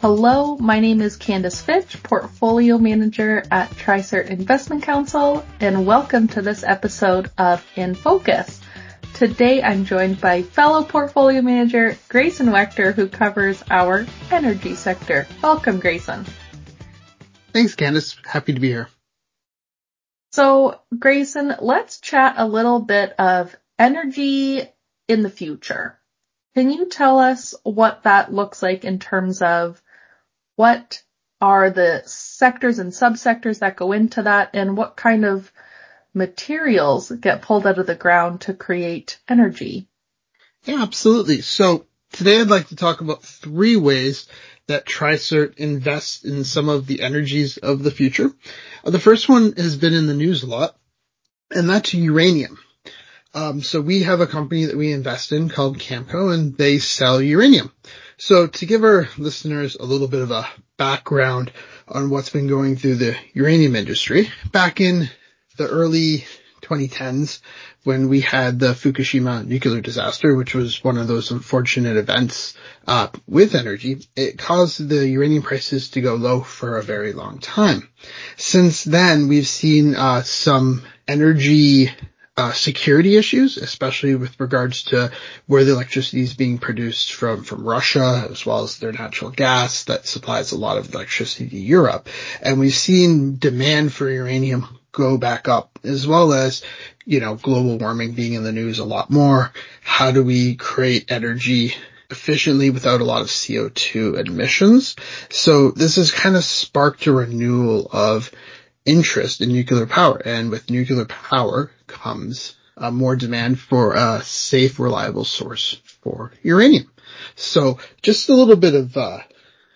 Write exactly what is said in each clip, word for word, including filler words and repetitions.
Hello, my name is Candace Fitch, Portfolio Manager at TriCert Investment Counsel, and welcome to this episode of In Focus. Today I'm joined by fellow Portfolio Manager Grayson Wechter, who covers our energy sector. Welcome, Grayson. Thanks, Candace. Happy to be here. So, Grayson, let's chat a little bit of energy in the future. Can you tell us what that looks like in terms of what are the sectors and subsectors that go into that, and what kind of materials get pulled out of the ground to create energy? Yeah, absolutely. So today I'd like to talk about three ways that TriCert invests in some of the energies of the future. Uh, the first one has been in the news a lot, and that's uranium. Um, so we have a company that we invest in called Cameco, and they sell uranium. So to give our listeners a little bit of a background on what's been going through the uranium industry, back in the early twenty tens, when we had the Fukushima nuclear disaster, which was one of those unfortunate events uh, with energy, it caused the uranium prices to go low for a very long time. Since then, we've seen uh, some energy Uh, security issues, especially with regards to where the electricity is being produced from, from Russia, as well as their natural gas that supplies a lot of electricity to Europe. And we've seen demand for uranium go back up, as well as, you know, global warming being in the news a lot more. How do we create energy efficiently without a lot of C O two emissions? So this has kind of sparked a renewal of interest in nuclear power, and with nuclear power comes uh, more demand for a safe, reliable source for uranium. So just a little bit of uh,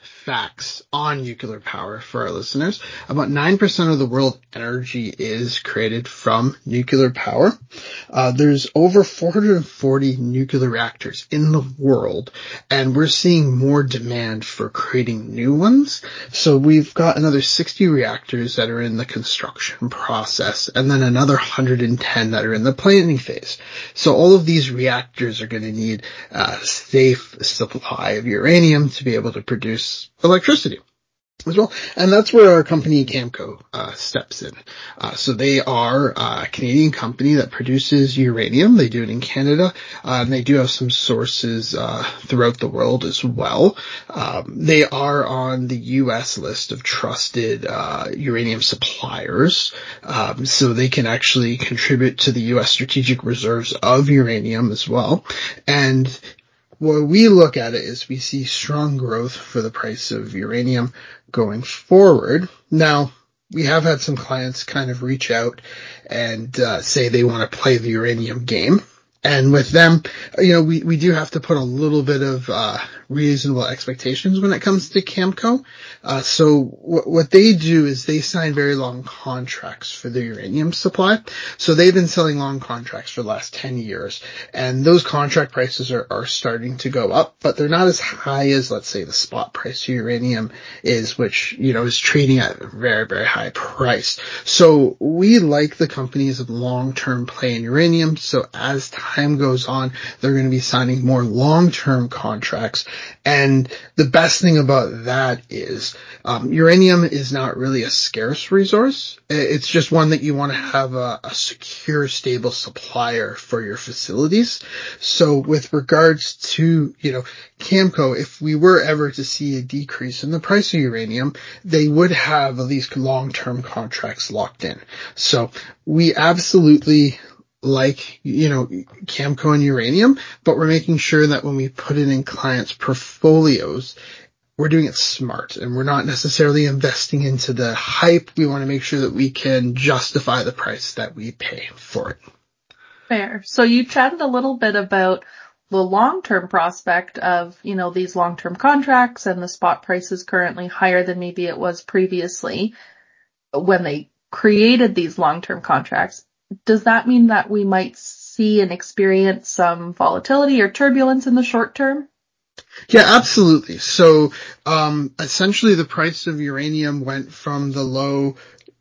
facts on nuclear power for our listeners. About nine percent of the world energy is created from nuclear power. Uh, there's over four hundred forty nuclear reactors in the world, and we're seeing more demand for creating new ones. So we've got another sixty reactors that are in the construction process, and then another one hundred ten that are in the planning phase. So all of these reactors are going to need a safe supply of uranium to be able to produce electricity as well. And that's where our company Cameco uh, steps in. Uh, so they are a Canadian company that produces uranium. They do it in Canada, uh, and they do have some sources uh, throughout the world as well. Um, they are on the U S list of trusted uh, uranium suppliers, um, so they can actually contribute to the U S strategic reserves of uranium as well. And where we look at it is we see strong growth for the price of uranium going forward. Now, we have had some clients kind of reach out and uh, say they want to play the uranium game. And with them, you know, we, we do have to put a little bit of uh reasonable expectations when it comes to Cameco. Uh, so w- what they do is they sign very long contracts for the uranium supply. So they've been selling long contracts for the last ten years. And those contract prices are, are starting to go up, but they're not as high as, let's say, the spot price of uranium is, which, you know, is trading at a very, very high price. So we like the companies of long-term play in uranium. So as time goes on, they're going to be signing more long-term contracts. And the best thing about that is um, uranium is not really a scarce resource. It's just one that you want to have a, a secure, stable supplier for your facilities. So with regards to, you know, Cameco, if we were ever to see a decrease in the price of uranium, they would have at least long-term contracts locked in. So we absolutely like, you know, Cameco and uranium, but we're making sure that when we put it in clients' portfolios, we're doing it smart, and we're not necessarily investing into the hype. We want to make sure that we can justify the price that we pay for it. Fair. So you chatted a little bit about the long-term prospect of, you know, these long-term contracts, and the spot price is currently higher than maybe it was previously when they created these long-term contracts. Does that mean that we might see and experience some volatility or turbulence in the short term? Yeah, absolutely. So, um, essentially the price of uranium went from the low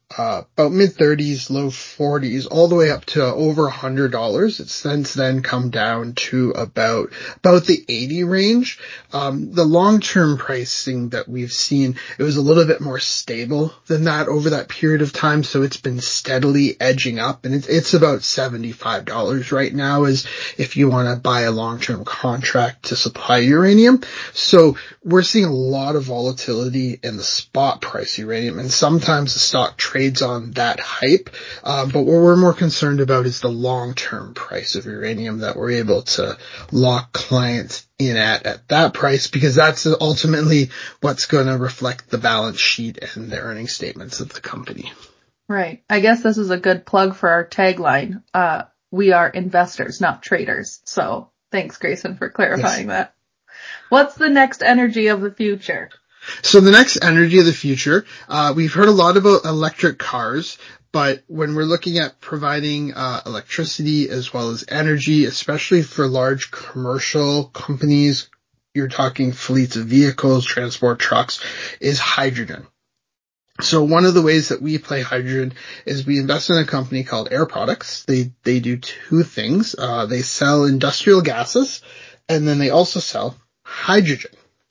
uh, about mid thirties, low forties, all the way up to over a hundred dollars. It's since then come down to about, about the eighty range. Um, the long-term pricing that we've seen, it was a little bit more stable than that over that period of time. So it's been steadily edging up, and it's, it's about seventy-five dollars right now is if you want to buy a long-term contract to supply uranium. So we're seeing a lot of volatility in the spot price uranium, and sometimes the stock trades on that hype. Um, but what we're more concerned about is the long-term price of uranium that we're able to lock clients in at, at that price, because that's ultimately what's going to reflect the balance sheet and the earning statements of the company. Right. I guess this is a good plug for our tagline. Uh, we are investors, not traders. So thanks, Grayson, for clarifying yes. that. What's the next energy of the future? So the next energy of the future, uh, we've heard a lot about electric cars, but when we're looking at providing uh, electricity as well as energy, especially for large commercial companies, you're talking fleets of vehicles, transport trucks, is hydrogen. So one of the ways that we play hydrogen is we invest in a company called Air Products. They they do two things. Uh, they sell industrial gases, and then they also sell hydrogen.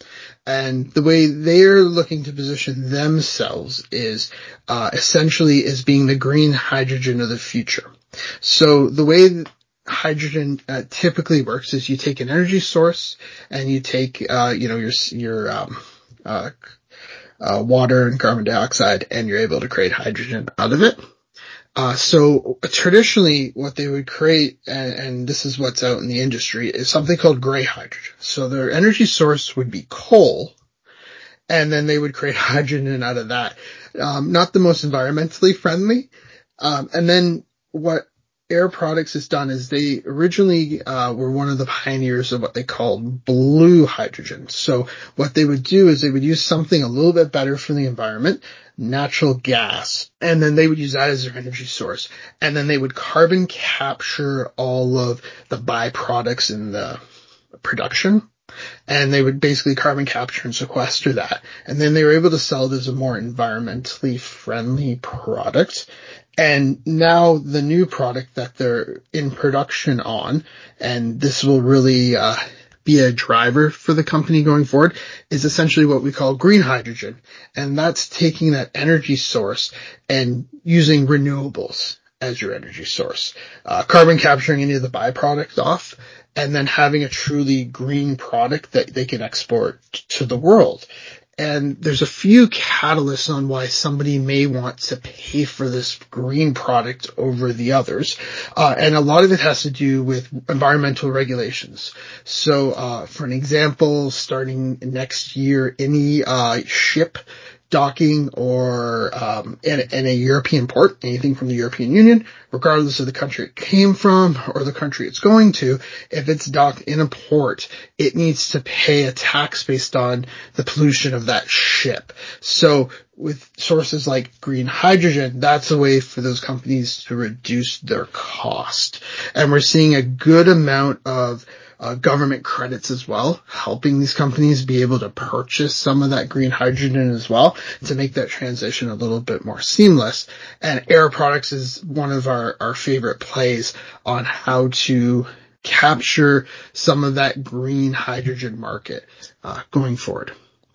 And the way they're looking to position themselves is uh, essentially as being the green hydrogen of the future. So the way hydrogen uh, typically works is you take an energy source and you take uh, you know your your um, uh, uh, water and carbon dioxide, and you're able to create hydrogen out of it. Uh, so traditionally what they would create, and, and this is what's out in the industry, is something called gray hydrogen. So their energy source would be coal, and then they would create hydrogen out of that. Um, not the most environmentally friendly. Um, and then what Air Products has done is they originally uh, were one of the pioneers of what they called blue hydrogen. So what they would do is they would use something a little bit better for the environment, natural gas, and then they would use that as their energy source. And then they would carbon capture all of the byproducts in the production, and they would basically carbon capture and sequester that. And then they were able to sell it as a more environmentally friendly product. And now the new product that they're in production on, and this will really uh, be a driver for the company going forward, is essentially what we call green hydrogen. And that's taking that energy source and using renewables as your energy source, uh, carbon capturing any of the byproducts off, and then having a truly green product that they can export to the world. And there's a few catalysts on why somebody may want to pay for this green product over the others. Uh, and a lot of it has to do with environmental regulations. So, uh, for an example, starting next year, any, uh, ship docking or um, in, in a European port, anything from the European Union, regardless of the country it came from or the country it's going to, if it's docked in a port, it needs to pay a tax based on the pollution of that ship. So with sources like green hydrogen, that's a way for those companies to reduce their cost. And we're seeing a good amount of Uh, government credits as well, helping these companies be able to purchase some of that green hydrogen as well to make that transition a little bit more seamless. And Air Products is one of our, our favorite plays on how to capture some of that green hydrogen market uh, going forward.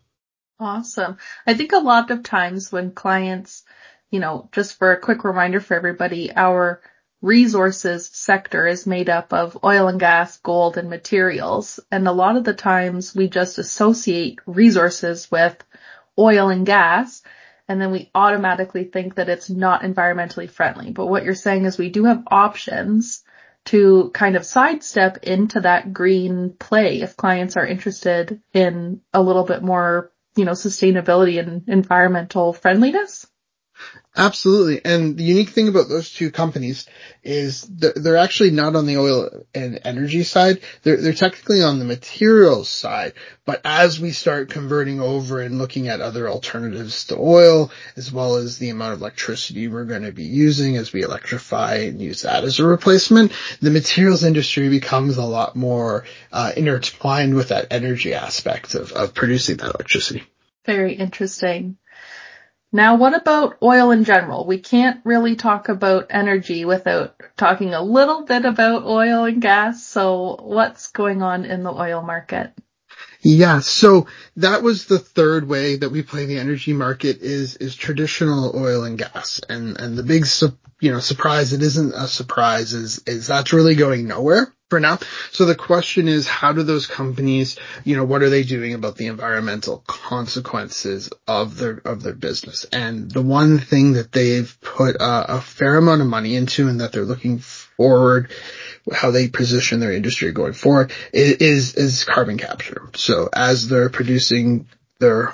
Awesome. I think a lot of times when clients, you know, just for a quick reminder for everybody, our resources sector is made up of oil and gas, gold, and materials. And a lot of the times we just associate resources with oil and gas, and then we automatically think that it's not environmentally friendly. But what you're saying is we do have options to kind of sidestep into that green play if clients are interested in a little bit more, you know, sustainability and environmental friendliness. Absolutely. And the unique thing about those two companies is they're actually not on the oil and energy side. They're, they're technically on the materials side. But as we start converting over and looking at other alternatives to oil, as well as the amount of electricity we're going to be using as we electrify and use that as a replacement, the materials industry becomes a lot more uh, intertwined with that energy aspect of, of producing that electricity. Very interesting. Now, what about oil in general? We can't really talk about energy without talking a little bit about oil and gas. So what's going on in the oil market? Yeah, so that was the third way that we play the energy market is is traditional oil and gas. And and the big su- you know surprise, it isn't a surprise, is is that's really going nowhere for now. So the question is, how do those companies, you know, what are they doing about the environmental consequences of their of their business? And the one thing that they've put a, a fair amount of money into and that they're looking forward, how they position their industry going forward is, is carbon capture. So as they're producing their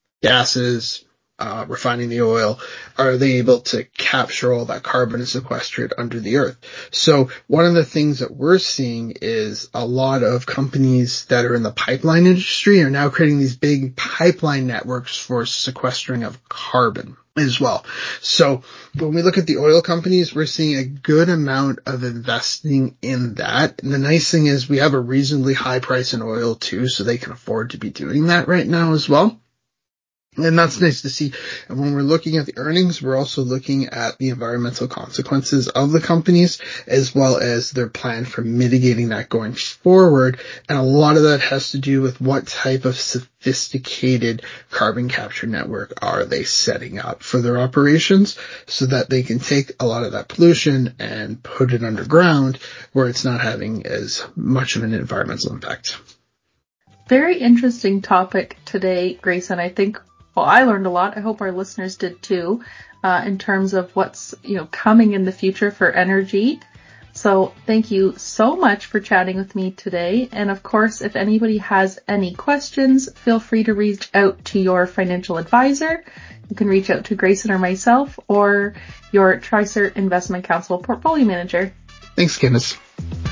gases, uh, refining the oil, are they able to capture all that carbon and sequester it under the earth? So one of the things that we're seeing is a lot of companies that are in the pipeline industry are now creating these big pipeline networks for sequestering of carbon as well. So when we look at the oil companies, we're seeing a good amount of investing in that. And the nice thing is we have a reasonably high price in oil too, so they can afford to be doing that right now as well. And that's nice to see. And when we're looking at the earnings, we're also looking at the environmental consequences of the companies, as well as their plan for mitigating that going forward. And a lot of that has to do with what type of sophisticated carbon capture network are they setting up for their operations so that they can take a lot of that pollution and put it underground where it's not having as much of an environmental impact. Very interesting topic today, Grayson. I think Well, I learned a lot. I hope our listeners did too, uh, in terms of what's, you know, coming in the future for energy. So thank you so much for chatting with me today. And of course, if anybody has any questions, feel free to reach out to your financial advisor. You can reach out to Grayson or myself or your TriCert Investment Counsel portfolio manager. Thanks, Candace.